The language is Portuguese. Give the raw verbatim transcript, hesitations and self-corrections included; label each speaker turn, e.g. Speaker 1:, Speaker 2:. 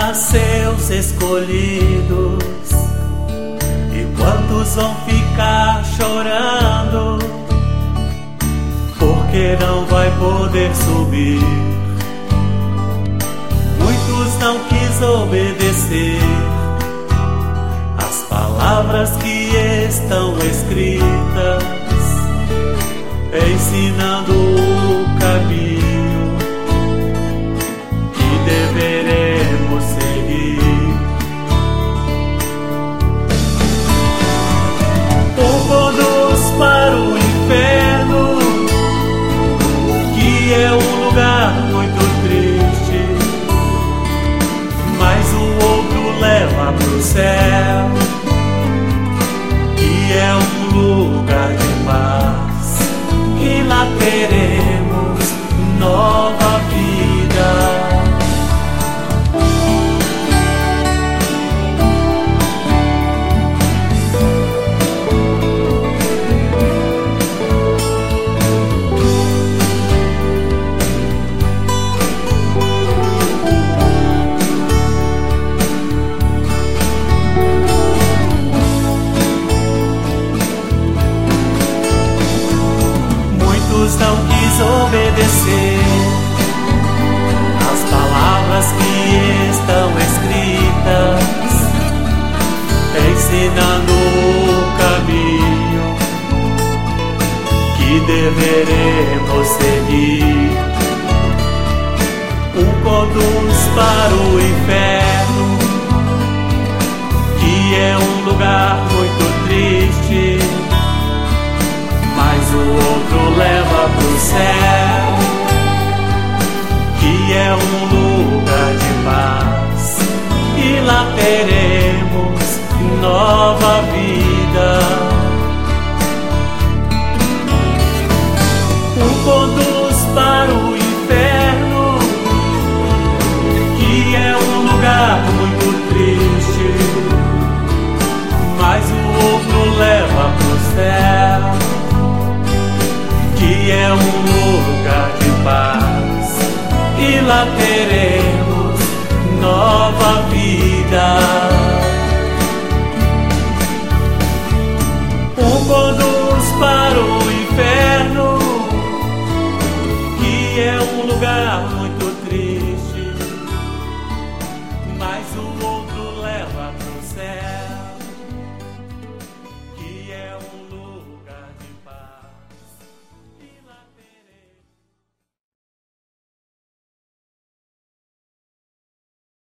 Speaker 1: para seus escolhidos? E quantos vão ficar chorando, porque não vai poder subir? Muitos não quis obedecer as palavras que estão escritas, ensinando o caminho que deveremos seguir. Um conduz para o inferno, que é um lugar muito triste, mas o outro leva pro céu, que é um lugar de paz, e lá teremos nova vida. Não quis obedecer as palavras que estão escritas, ensinando o caminho que deveremos seguir. Um conduz para o inferno, que é um lugar muito triste, mas o outro leva pro céu, que é um lugar de paz, e lá teremos nova vida. Um conduz para o inferno, que é um lugar muito triste, mas o outro leva pro céu, que é um lugar de paz, e lá teremos